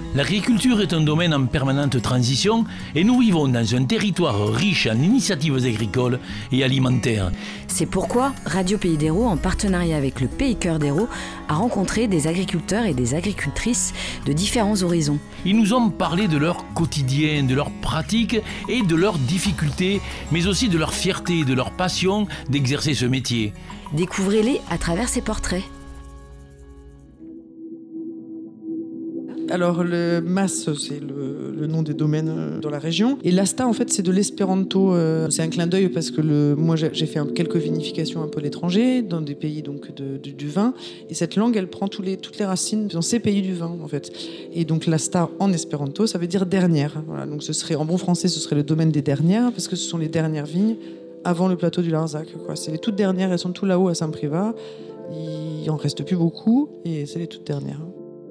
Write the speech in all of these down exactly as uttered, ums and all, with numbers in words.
L'agriculture est un domaine en permanente transition et nous vivons dans un territoire riche en initiatives agricoles et alimentaires. C'est pourquoi Radio Pays d'Hérault, en partenariat avec le Pays Cœur d'Hérault, a rencontré des agriculteurs et des agricultrices de différents horizons. Ils nous ont parlé de leur quotidien, de leurs pratiques et de leurs difficultés, mais aussi de leur fierté et de leur passion d'exercer ce métier. Découvrez-les à travers ces portraits. Alors le M A S, c'est le, le nom des domaines dans la région. Et l'Asta, en fait, c'est de l'espéranto. Euh, c'est un clin d'œil parce que le, moi, j'ai, j'ai fait un, quelques vinifications un peu à l'étranger, dans des pays donc, de, de, du vin. Et cette langue, elle prend tous les, toutes les racines dans ces pays du vin, en fait. Et donc l'Asta, en espéranto, ça veut dire dernière. Voilà, donc ce serait, en bon français, ce serait le domaine des dernières, parce que ce sont les dernières vignes avant le plateau du Larzac, quoi. C'est les toutes dernières, elles sont tout là-haut à Saint-Privat. Il en reste plus beaucoup, et c'est les toutes dernières.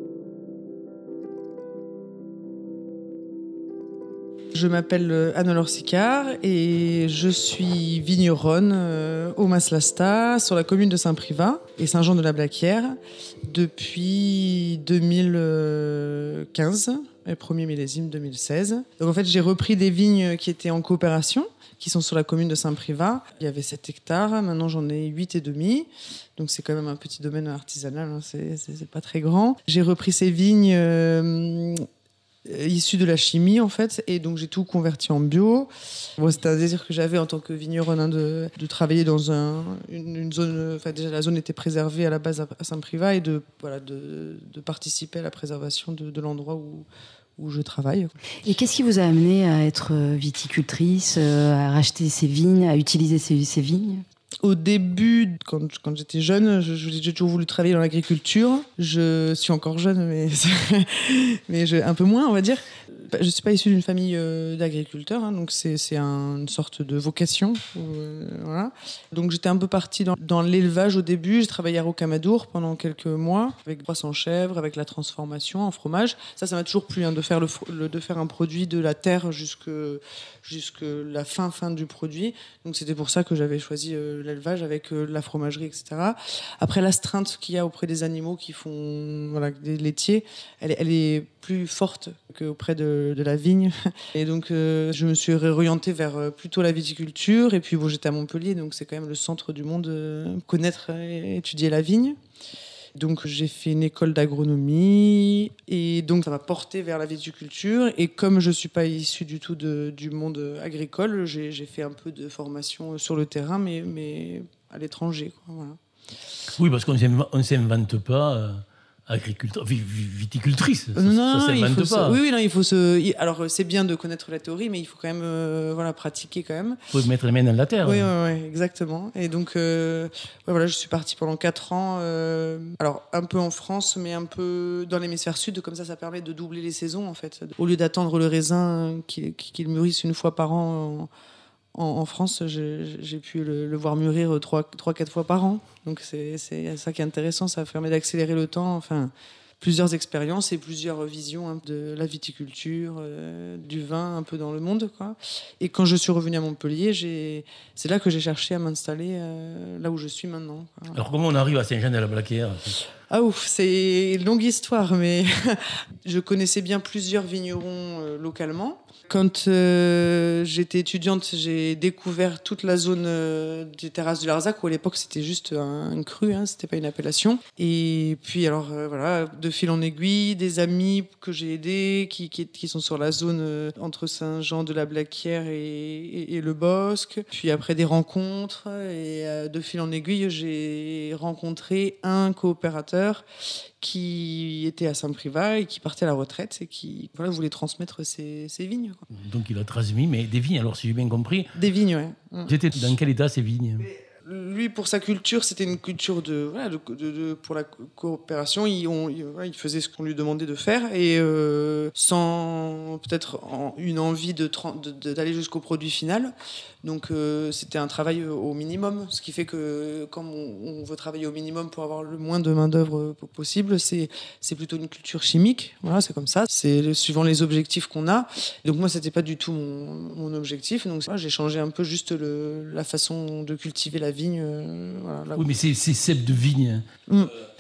Je m'appelle Anne-Laure Sicard et je suis vigneronne euh, au Mas Lasta, sur la commune de Saint-Privat et Saint-Jean-de-la-Blaquière depuis deux mille quinze, le premier millésime deux mille seize. Donc en fait, j'ai repris des vignes qui étaient en coopération, qui sont sur la commune de Saint-Privat. Il y avait sept hectares, maintenant j'en ai huit et demi. Donc c'est quand même un petit domaine artisanal, hein, c'est, c'est, c'est pas très grand. J'ai repris ces vignes... Euh, issu de la chimie en fait, et donc j'ai tout converti en bio. Bon, c'était un désir que j'avais en tant que vigneronne, hein, de, de travailler dans un, une, une zone, enfin déjà la zone était préservée à la base à Saint-Privat, et de, voilà, de, de participer à la préservation de, de l'endroit où, où je travaille. Et qu'est-ce qui vous a amené à être viticultrice, à racheter ces vignes, à utiliser ces, ces vignes ? Au début, quand, quand j'étais jeune, je, j'ai toujours voulu travailler dans l'agriculture. Je suis encore jeune, mais, mais je, un peu moins, on va dire. Je ne suis pas issue d'une famille euh, d'agriculteurs, hein, donc c'est, c'est un, une sorte de vocation. Euh, voilà. Donc j'étais un peu partie dans, dans l'élevage au début. J'ai travaillé à Rocamadour pendant quelques mois, avec trois cents chèvres, avec la transformation en fromage. Ça, ça m'a toujours plu, hein, de, faire le, le, de faire un produit de la terre jusque, jusque la fin, fin du produit. Donc c'était pour ça que j'avais choisi euh, l'élevage avec euh, la fromagerie, et cetera. Après, l'astreinte qu'il y a auprès des animaux qui font, voilà, des laitiers, elle, elle est plus forte qu'auprès de, de la vigne. Et donc, euh, je me suis réorientée vers euh, plutôt la viticulture. Et puis, bon, j'étais à Montpellier, donc c'est quand même le centre du monde, euh, connaître et étudier la vigne. Donc, j'ai fait une école d'agronomie. Et donc, ça m'a portée vers la viticulture. Et comme je ne suis pas issue du tout de, du monde agricole, j'ai, j'ai fait un peu de formation sur le terrain, mais, mais à l'étranger, quoi, voilà. Oui, parce qu'on ne s'invente pas... Euh... agriculteur, viticultrice, ça, non, ça s'invente pas. Se, oui, oui, non, il faut se. Alors, c'est bien de connaître la théorie, mais il faut quand même, euh, voilà, pratiquer quand même. Il faut mettre les mains dans la terre. Oui, oui, oui, exactement. Et donc, euh, ouais, voilà, je suis partie pendant quatre ans. Euh, alors, un peu en France, mais un peu dans l'hémisphère sud. Comme ça, ça permet de doubler les saisons, en fait. Au lieu d'attendre le raisin qu'il, qu'il mûrisse une fois par an. En, En France, j'ai, j'ai pu le, le voir mûrir trois, trois, quatre fois par an. Donc c'est, c'est ça qui est intéressant, ça permet d'accélérer le temps. Enfin, plusieurs expériences et plusieurs visions, hein, de la viticulture, euh, du vin, un peu dans le monde, quoi. Et quand je suis revenue à Montpellier, j'ai, c'est là que j'ai cherché à m'installer, euh, là où je suis maintenant, quoi. Alors comment on arrive à Saint-Jean-de-la-Blaquière ? Ah ouf, c'est une longue histoire, mais je connaissais bien plusieurs vignerons euh, localement. Quand euh, j'étais étudiante, j'ai découvert toute la zone euh, des terrasses du Larzac, où à l'époque c'était juste un, un cru, hein, c'était pas une appellation. Et puis alors euh, voilà, de fil en aiguille, des amis que j'ai aidés, qui, qui, qui sont sur la zone euh, entre Saint-Jean-de-la-Blaquière et, et, et le Bosc. Puis après des rencontres, et euh, de fil en aiguille, j'ai rencontré un coopérateur qui était à Saint-Privat et qui partait à la retraite et qui, voilà, voulait transmettre ses, ses vignes, quoi. Donc il a transmis, mais des vignes, alors si j'ai bien compris. Des vignes, ouais. C'était dans quel état ces vignes ? Lui, pour sa culture, c'était une culture de, voilà, de, de, de pour la coopération. Il, on, il, voilà, il faisait ce qu'on lui demandait de faire, et euh, sans peut-être en, une envie de, de, d'aller jusqu'au produit final. Donc euh, c'était un travail au minimum, ce qui fait que comme on, on veut travailler au minimum pour avoir le moins de main d'œuvre possible, c'est c'est plutôt une culture chimique. Voilà, c'est comme ça. C'est suivant les objectifs qu'on a. Donc moi, c'était pas du tout mon, mon objectif. Donc voilà, j'ai changé un peu juste le, la façon de cultiver la vigne. Euh, voilà, oui, mais ces, ces cèpes de vigne, mm.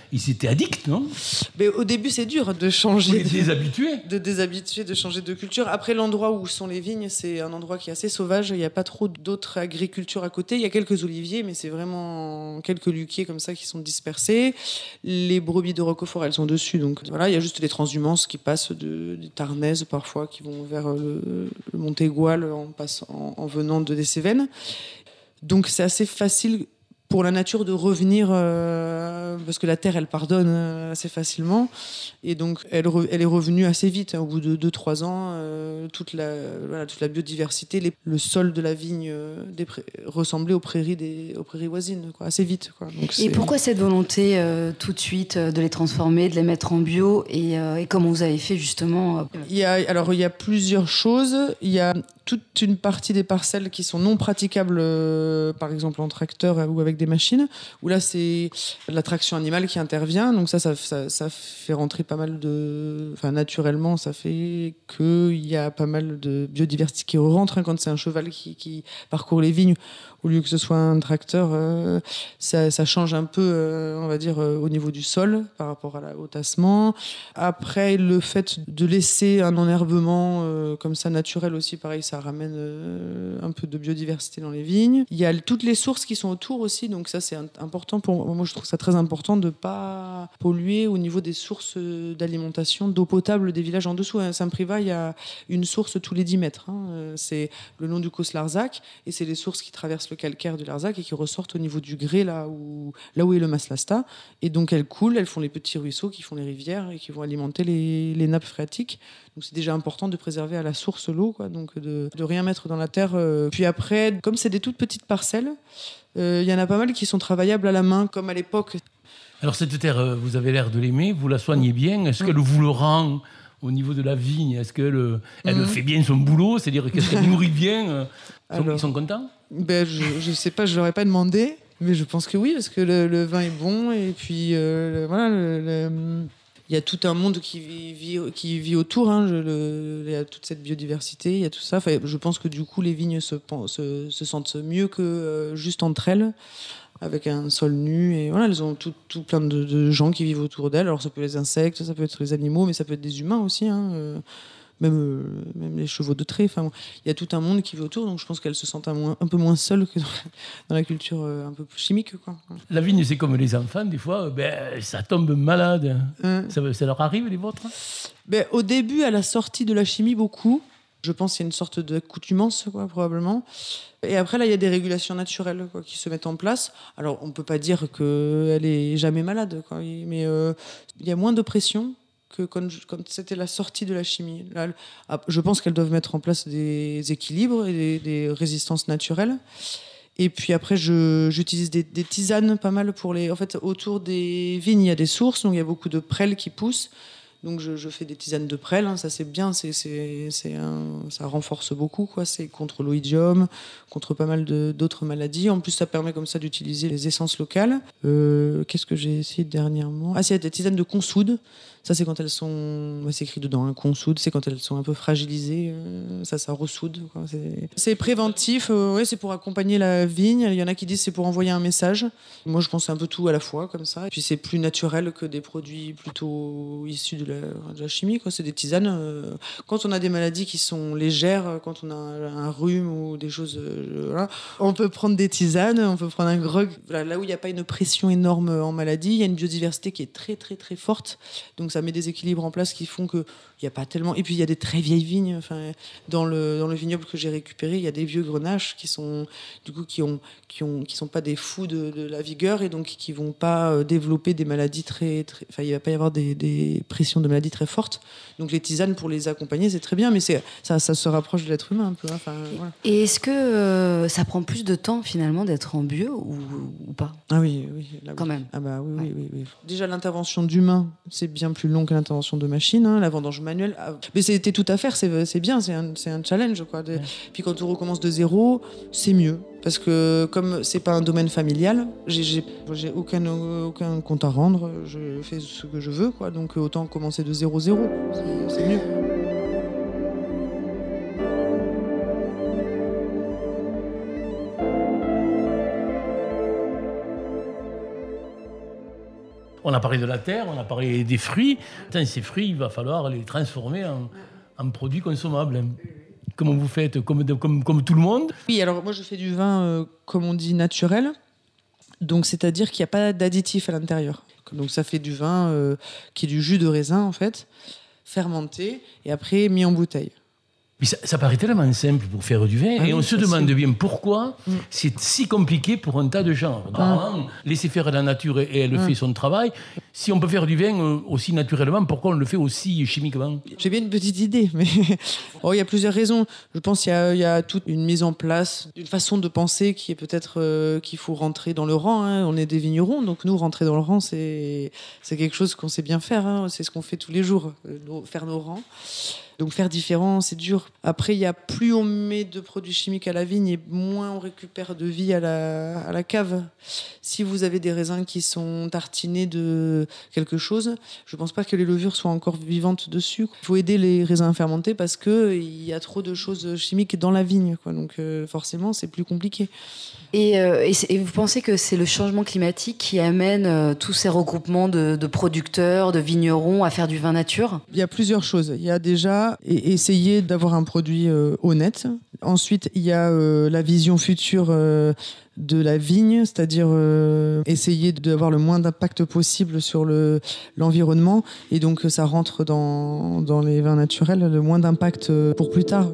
ils étaient addicts, non? Mais au début, c'est dur de changer. Vous les déshabituer. De, de déshabituer, de changer de culture. Après, l'endroit où sont les vignes, c'est un endroit qui est assez sauvage. Il n'y a pas trop d'autres agricultures à côté. Il y a quelques oliviers, mais c'est vraiment quelques luquiers comme ça qui sont dispersés. Les brebis de Roquefort, elles sont dessus. Donc voilà, il y a juste les transhumances qui passent de, des Tarnaises parfois, qui vont vers le, le Montégoal en, passant, en, en venant de des Cévennes. Donc c'est assez facile pour la nature de revenir, euh, parce que la terre, elle pardonne euh, assez facilement. Et donc, elle, re, elle est revenue assez vite. Hein, au bout de deux trois ans, euh, toute, la, voilà, toute la biodiversité, les, le sol de la vigne euh, des pré, ressemblait aux prairies, des, aux prairies voisines, quoi, assez vite. Quoi. Donc, et pourquoi cette volonté euh, tout de suite euh, de les transformer, de les mettre en bio et, euh, et comment vous avez fait justement euh... il y a, Alors, il y a plusieurs choses. Il y a toute une partie des parcelles qui sont non praticables, euh, par exemple en tracteur ou avec des machines, où là c'est la traction animale qui intervient, donc ça ça, ça ça fait rentrer pas mal de... Enfin naturellement ça fait qu'il y a pas mal de biodiversité qui rentre, hein, quand c'est un cheval qui, qui parcourt les vignes, au lieu que ce soit un tracteur, euh, ça, ça change un peu, euh, on va dire, euh, au niveau du sol par rapport à la, au tassement. Après, le fait de laisser un enherbement euh, comme ça naturel aussi, pareil, ça ramène euh, un peu de biodiversité dans les vignes. Il y a toutes les sources qui sont autour aussi, donc ça c'est un, important pour moi. Je trouve ça très important de ne pas polluer au niveau des sources d'alimentation, d'eau potable des villages en dessous. À Saint-Privat, il y a une source tous les dix mètres. Hein. C'est le long du Causse-Larzac, et c'est les sources qui traversent le calcaire du Larzac et qui ressortent au niveau du grès, là où, là où est le Mas-Lasta. Et donc elles coulent, elles font les petits ruisseaux qui font les rivières et qui vont alimenter les, les nappes phréatiques. Donc c'est déjà important de préserver à la source l'eau, quoi, donc de, de rien mettre dans la terre. Puis après, comme c'est des toutes petites parcelles, il euh, y en a pas mal qui sont travaillables à la main, comme à l'époque. Alors cette terre, vous avez l'air de l'aimer, vous la soignez bien. Est-ce qu'elle vous le rend au niveau de la vigne? Est-ce qu'elle elle mmh. fait bien son boulot? C'est-à-dire qu'est-ce qu'elle nourrit bien? Alors, ils sont contents? Ben, je ne sais pas, je ne leur ai pas demandé, mais je pense que oui, parce que le, le vin est bon, et puis euh, le, voilà, le, le, il y a tout un monde qui vit, vit, qui vit autour, hein, je, le, il y a toute cette biodiversité, il y a tout ça. Enfin, je pense que du coup, les vignes se, se, se sentent mieux que euh, juste entre elles, avec un sol nu, et voilà, elles ont tout, tout plein de, de gens qui vivent autour d'elles. Alors ça peut être les insectes, ça peut être les animaux, mais ça peut être des humains aussi, hein, euh, même, euh, même les chevaux de trait. Enfin, bon, il y a tout un monde qui vit autour, donc je pense qu'elles se sentent un, moins, un peu moins seules que dans la, dans la culture euh, un peu plus chimique, quoi. La vigne, c'est comme les enfants, des fois, ben, ça tombe malade. Hein. Ça, ça leur arrive, les vôtres? Ben, au début, à la sortie de la chimie, beaucoup. Je pense qu'il y a une sorte d'accoutumance, quoi, probablement. Et après, là, il y a des régulations naturelles, quoi, qui se mettent en place. Alors, on ne peut pas dire qu'elle est jamais malade, quoi, mais euh, il y a moins de pression que quand, quand c'était la sortie de la chimie. Là, je pense qu'elles doivent mettre en place des équilibres et des, des résistances naturelles. Et puis après, je, j'utilise des, des tisanes pas mal pour les... En fait, autour des vignes, il y a des sources, donc il y a beaucoup de prêles qui poussent. Donc je, je fais des tisanes de prêle, hein, ça c'est bien, c'est, c'est, c'est un, ça renforce beaucoup, quoi. C'est contre l'oïdium, contre pas mal de, d'autres maladies. En plus, ça permet comme ça d'utiliser les essences locales. Euh, qu'est-ce que j'ai essayé dernièrement? Ah, c'est des tisanes de consoude. Ça, c'est quand elles sont... C'est écrit dedans, hein, consoude, c'est quand elles sont un peu fragilisées. Euh, ça, ça ressoude, quoi. C'est, c'est préventif, euh, ouais, c'est pour accompagner la vigne. Il y en a qui disent c'est pour envoyer un message. Moi, je pense c'est un peu tout à la fois, comme ça. Et puis, c'est plus naturel que des produits plutôt issus de la, de la chimie, quoi. C'est des tisanes. Euh, quand on a des maladies qui sont légères, quand on a un rhume ou des choses... Euh, voilà, on peut prendre des tisanes, on peut prendre un grog. Voilà, là où il n'y a pas une pression énorme en maladie, il y a une biodiversité qui est très, très, très forte. Donc, ça met des équilibres en place qui font que il y a pas tellement. Et puis il y a des très vieilles vignes. Enfin, dans le dans le vignoble que j'ai récupéré, il y a des vieux grenaches qui sont du coup qui ont qui ont qui sont pas des fous de, de la vigueur et donc qui vont pas développer des maladies très très. Enfin, il va pas y avoir des, des pressions de maladies très fortes. Donc les tisanes pour les accompagner, c'est très bien, mais c'est ça ça se rapproche de l'être humain un peu. Hein. Enfin, voilà. Et est-ce que euh, ça prend plus de temps finalement d'être en bio ou, ou pas? Ah oui oui. Là, Quand oui. même. Ah bah oui, ouais. oui oui oui. Déjà l'intervention d'humains, c'est bien plus long que l'intervention de machines. Hein, la vendange manuelle, mais c'était tout à faire, c'est, c'est bien, c'est un, c'est un challenge, quoi. De, ouais. Puis quand on recommence de zéro, c'est mieux. Parce que comme c'est pas un domaine familial, j'ai, j'ai, j'ai aucun, aucun compte à rendre, je fais ce que je veux, quoi. Donc autant commencer de zéro zéro, c'est, c'est mieux. On a parlé de la terre, on a parlé des fruits. Attends, ces fruits, il va falloir les transformer en, en produits consommables. Comment vous faites, comme, comme, comme tout le monde? Oui, alors moi je fais du vin, euh, comme on dit, naturel. Donc c'est-à-dire qu'il n'y a pas d'additif à l'intérieur. Donc ça fait du vin euh, qui est du jus de raisin en fait, fermenté et après mis en bouteille. Mais ça, ça paraît tellement simple pour faire du vin, ah et oui, on se demande bien pourquoi mm. c'est si compliqué pour un tas de gens. Normalement, ah. laisser faire la nature et elle mm. fait son travail. Si on peut faire du vin aussi naturellement, pourquoi on le fait aussi chimiquement? J'ai bien une petite idée, mais oh, il y a plusieurs raisons. Je pense qu'il y a, il y a toute une mise en place, une façon de penser qui est peut-être euh, qu'il faut rentrer dans le rang. Hein. On est des vignerons, donc nous, rentrer dans le rang, c'est, c'est quelque chose qu'on sait bien faire. Hein. C'est ce qu'on fait tous les jours, euh, nos, faire nos rangs. Donc faire différent, c'est dur. Après, il y a plus on met de produits chimiques à la vigne et moins on récupère de vie à la, à la cave. Si vous avez des raisins qui sont tartinés de quelque chose, je ne pense pas que les levures soient encore vivantes dessus. Il faut aider les raisins fermentés parce qu'il y a trop de choses chimiques dans la vigne, quoi. Donc euh, forcément, c'est plus compliqué. Et, euh, et, et vous pensez que c'est le changement climatique qui amène euh, tous ces regroupements de, de producteurs, de vignerons à faire du vin nature? Il y a plusieurs choses. Il y a déjà essayer d'avoir un produit euh, honnête. Ensuite, il y a euh, la vision future euh, de la vigne, c'est-à-dire euh, essayer d'avoir le moins d'impact possible sur le, l'environnement. Et donc, ça rentre dans, dans les vins naturels, le moins d'impact pour plus tard.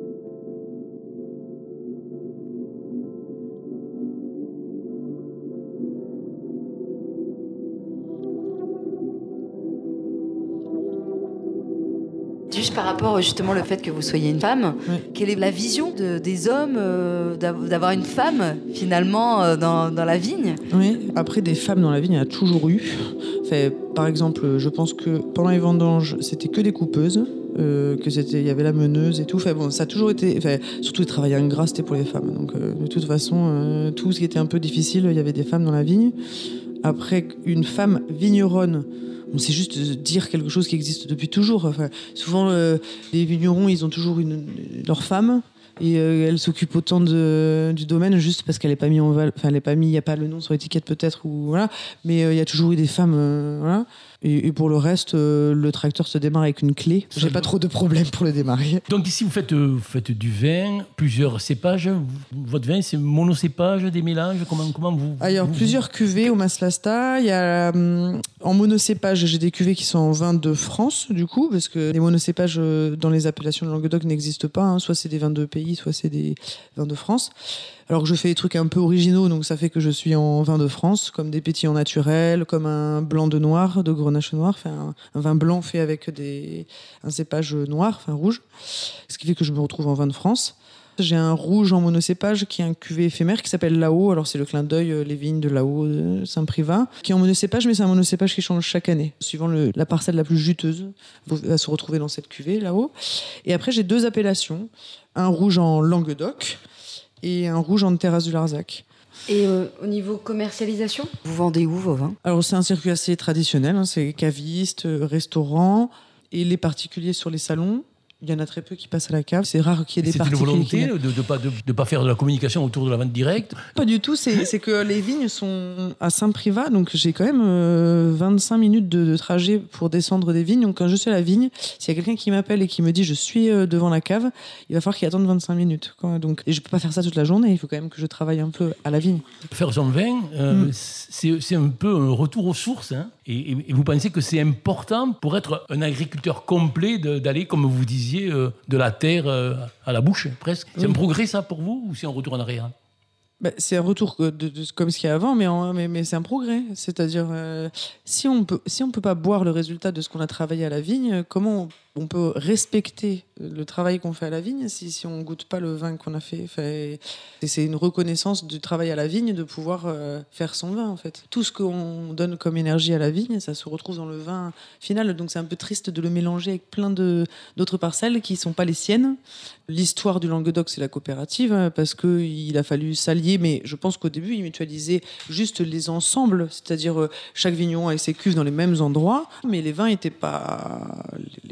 Juste par rapport justement le fait que vous soyez une femme, oui. Quelle est la vision de, des hommes euh, d'avoir une femme finalement euh, dans, dans la vigne? Oui, après des femmes dans la vigne, il y en a toujours eu. Enfin, par exemple, je pense que pendant les vendanges, c'était que des coupeuses, euh, que c'était, il y avait la meneuse et tout. Enfin, bon, ça a toujours été, enfin, surtout le travail ingrat, c'était pour les femmes. Donc euh, de toute façon, euh, tout ce qui était un peu difficile, il y avait des femmes dans la vigne. Après, une femme vigneronne, on sait juste dire quelque chose qui existe depuis toujours. Enfin, souvent, euh, les vignerons, ils ont toujours une, leur femme et euh, elle s'occupe autant de, du domaine juste parce qu'elle n'est pas mise en val. Enfin, elle n'est pas mise. Il n'y a pas le nom sur l'étiquette peut-être ou voilà. Mais euh, il y a toujours eu des femmes, euh, voilà. Et, et pour le reste, euh, le tracteur se démarre avec une clé. J'ai pas trop de problèmes pour le démarrer. Donc ici, vous faites, vous faites du vin, plusieurs cépages. Votre vin, c'est monocépage, des mélanges. Comment, comment vous, ah, il y a vous, plusieurs vous... cuvées au Maslasta. Il y a hum, en monocépage, j'ai des cuvées qui sont en vin de France, du coup, parce que les monocépages euh, dans les appellations de Languedoc n'existent pas. Hein. Soit c'est des vins de pays, soit c'est des vins de France. Alors que je fais des trucs un peu originaux, donc ça fait que je suis en vin de France, comme des pétillants naturels, comme un blanc de noir, de grenache noir, enfin un, un vin blanc fait avec des, un cépage noir, enfin rouge, ce qui fait que je me retrouve en vin de France. J'ai un rouge en monocépage qui est un cuvée éphémère qui s'appelle Là-haut. Alors c'est le clin d'œil, les vignes de Là-haut, de Saint-Privat, qui est en monocépage, mais c'est un monocépage qui change chaque année, suivant le, la parcelle la plus juteuse va se retrouver dans cette cuvée Là-haut. Et après j'ai deux appellations, un rouge en Languedoc et un rouge en Terrasse du Larzac. Et euh, au niveau commercialisation, vous vendez où vos vins? Alors c'est un circuit assez traditionnel, hein, c'est caviste, restaurant et les particuliers sur les salons. Il y en a très peu qui passent à la cave. C'est rare qu'il y ait des particuliers. C'est une volonté de ne pas, de, de pas faire de la communication autour de la vente directe? Pas du tout. C'est, c'est que les vignes sont à Saint-Privat. Donc, j'ai quand même euh, vingt-cinq minutes de, de trajet pour descendre des vignes. Donc, quand je suis à la vigne, s'il y a quelqu'un qui m'appelle et qui me dit « je suis euh, devant la cave », il va falloir qu'il attende vingt-cinq minutes. Quoi. Donc, et je ne peux pas faire ça toute la journée. Il faut quand même que je travaille un peu à la vigne. Faire son vin, euh, mm. c'est, c'est un peu un retour aux sources. Hein. Et, et, et vous pensez que c'est important pour être un agriculteur complet de, d'aller, comme vous disiez, de la terre à la bouche, presque. C'est oui. Un progrès, ça, pour vous, ou c'est un retour en arrière? Bah, c'est un retour de, de, de, comme ce qu'il y a avant, mais, en, mais, mais c'est un progrès. C'est-à-dire, euh, si on peut, si on peut pas boire le résultat de ce qu'on a travaillé à la vigne, comment on, on peut respecter le travail qu'on fait à la vigne si, si on goûte pas le vin qu'on a fait, fait c'est une reconnaissance du travail à la vigne de pouvoir euh, faire son vin, en fait. Tout ce qu'on donne comme énergie à la vigne, ça se retrouve dans le vin final. Donc c'est un peu triste de le mélanger avec plein de, d'autres parcelles qui sont pas les siennes. L'histoire du Languedoc, c'est la coopérative, parce qu'il a fallu s'allier, mais je pense qu'au début, ils mutualisaient juste les ensembles, c'est-à-dire euh, chaque vigneron avec ses cuves dans les mêmes endroits, mais les vins n'étaient pas... Les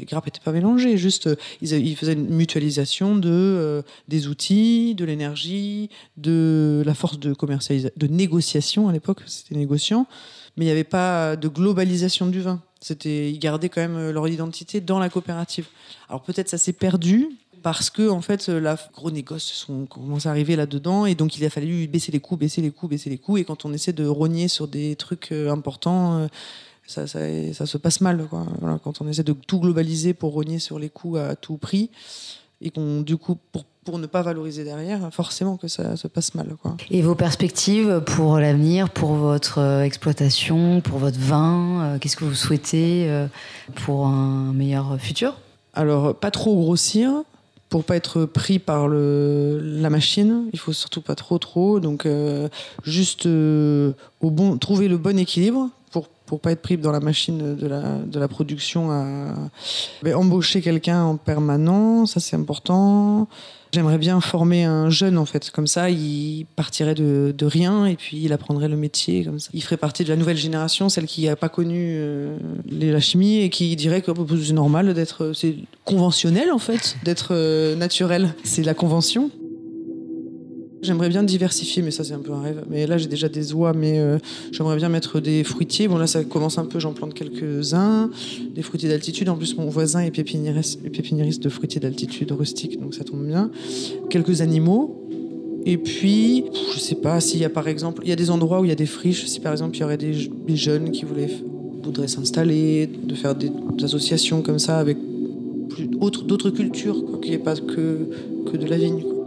grappes n'étaient pas mélangées, juste ils, ils faisaient une mutualisation de, euh, des outils, de l'énergie, de la force de commercialisation, de négociation à l'époque, c'était négociant, mais il n'y avait pas de globalisation du vin. C'était, ils gardaient quand même leur identité dans la coopérative. Alors peut-être ça s'est perdu, parce que en fait, la gros négoces sont commencé à arriver là-dedans, et donc il a fallu baisser les coûts, baisser les coûts, baisser les coûts, et quand on essaie de rogner sur des trucs importants, ça, ça, ça se passe mal, quoi. Voilà, quand on essaie de tout globaliser pour rogner sur les coûts à tout prix, et qu'on du coup pour pour ne pas valoriser derrière, forcément que ça se passe mal, quoi. Et vos perspectives pour l'avenir, pour votre exploitation, pour votre vin, qu'est-ce que vous souhaitez pour un meilleur futur ? Alors, pas trop grossir, pour pas être pris par le, la machine. Il faut surtout pas trop, trop. Donc, euh, juste euh, au bon, trouver le bon équilibre pour pour pas être pris dans la machine de la de la production. À mais embaucher quelqu'un en permanence, ça c'est important. J'aimerais bien former un jeune, en fait. Comme ça, il partirait de, de rien et puis il apprendrait le métier. Comme ça. Il ferait partie de la nouvelle génération, celle qui n'a pas connu euh, la chimie et qui dirait que oh, c'est normal d'être... C'est conventionnel, en fait, d'être euh, naturel. C'est la convention. J'aimerais bien diversifier, mais ça c'est un peu un rêve. Mais là j'ai déjà des oies, mais euh, j'aimerais bien mettre des fruitiers. Bon là ça commence un peu, j'en plante quelques-uns. Des fruitiers d'altitude, en plus mon voisin est pépiniériste, est pépiniériste de fruitiers d'altitude rustiques, donc ça tombe bien. Quelques animaux. Et puis, je sais pas, s'il y a par exemple, il y a des endroits où il y a des friches, si par exemple il y aurait des, des jeunes qui voulaient, voudraient s'installer, de faire des, des associations comme ça avec plus, autre, d'autres cultures, quoi, qu'il n'y ait pas que, que de la vigne, quoi.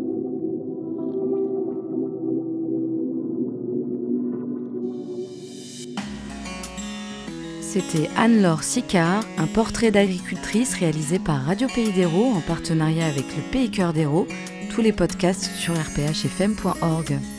C'était Anne-Laure Sicard, un portrait d'agricultrice réalisé par Radio Pays d'Hérault en partenariat avec le Pays Cœur d'Hérault. Tous les podcasts sur r p h f m point org.